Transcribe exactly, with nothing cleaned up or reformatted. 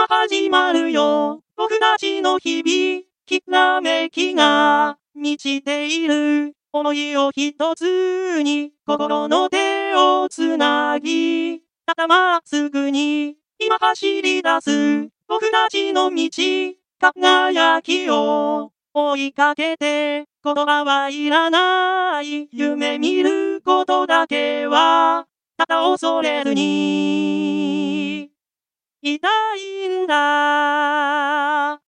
今始まるよ。僕たちの日々、きらめきが満ちている。想いを一つに、心の手をつなぎ、ただまっすぐに、今走り出す。僕たちの道、輝きを追いかけて、言葉はいらない。夢見ることだけは、ただ恐れずに、いたいんだ。